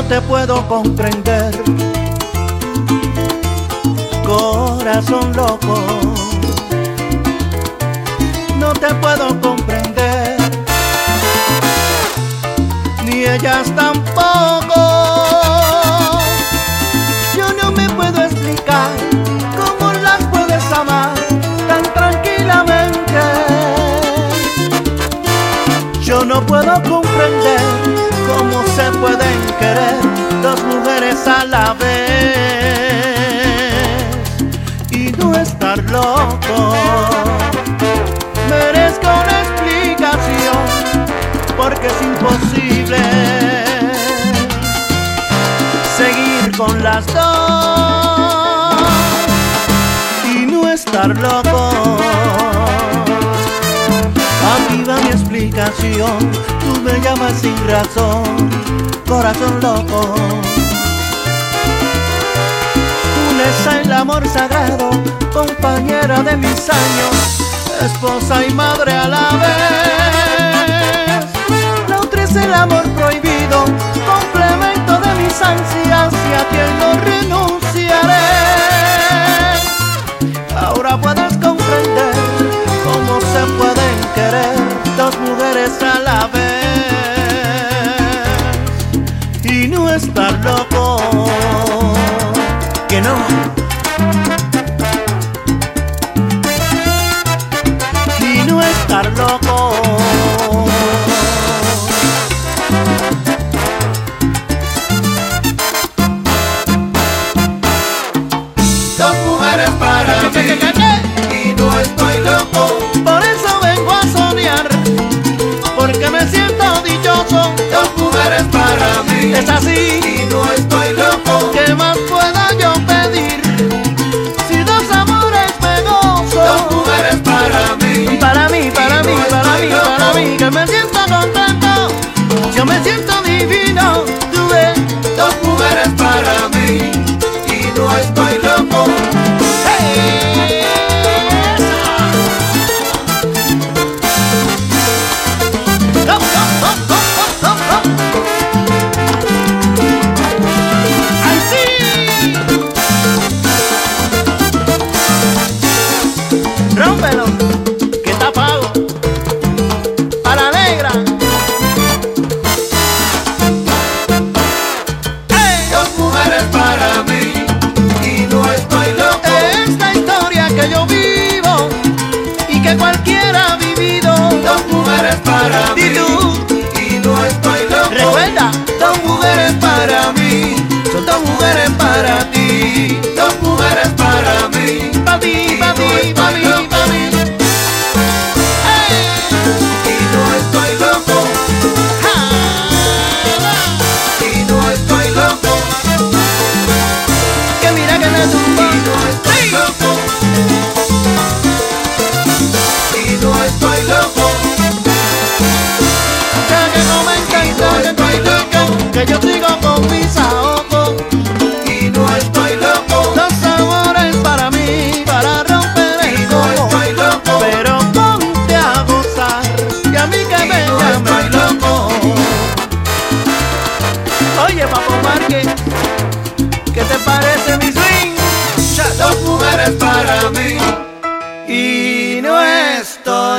te puedo comprender, corazón loco, no te puedo comprender, ni ellas tampoco. Yo no me puedo explicar cómo las puedes amar tan tranquilamente. Yo no puedo comprender cómo se pueden querer dos mujeres a la vez y no estar loco. Merezco una explicación porque es imposible seguir con las dos y no estar loco. Aquí va mi explicación, tú me llamas sin razón, corazón loco. Unesa el amor sagrado, compañera de mis años, esposa y madre a la vez. La otra es el amor prohibido, complemento de mis ansias y a quien no renunciaré. Ahora puedes comprender cómo se pueden querer dos mujeres a la vez y no estar loco. Que no. Y no estar loco. Dos mujeres para mí y no estoy loco. Por eso vengo a soñar, porque me siento dichoso. Dos mujeres para mí Es así, y no estoy loco. ¿qué más pueda yo pedir? Si dos amores me gozo. Dos mujeres para mí, Para mí, para mí, para mí, para mí, que me siento contento. Yo me siento divino, tú ves. dos mujeres para mí y no estoy loco. ¡Ay, sí! Rómpelo, que está pago. A la negra. ¡Ey! Dos mujeres para mí y no estoy loco. Esta historia que yo vivo y que cualquiera ha vivido. Dos mujeres para mí ¿Y tú? y no estoy loco. Recuerda, Dos mujeres para mí, son dos mujeres para ti. Dos mujeres para mí, pa' ti, pa' ti, pa' mí, pa' mí. ¡Ey! y no estoy loco. Y no estoy loco. Que mira que me tumba. Y no estoy loco. Y no estoy loco. Ya que no me encanta, que estoy loco, que yo sigo con mis ahogos. Y no estoy loco. Dos sabores para mí, para romper Y el no coco. estoy loco. Pero ponte a gozar y a mí que Y me no llame estoy loco. Oye, Papo Márquez, ¿qué te parece mi swing? Dos mujeres para mí Y no estoy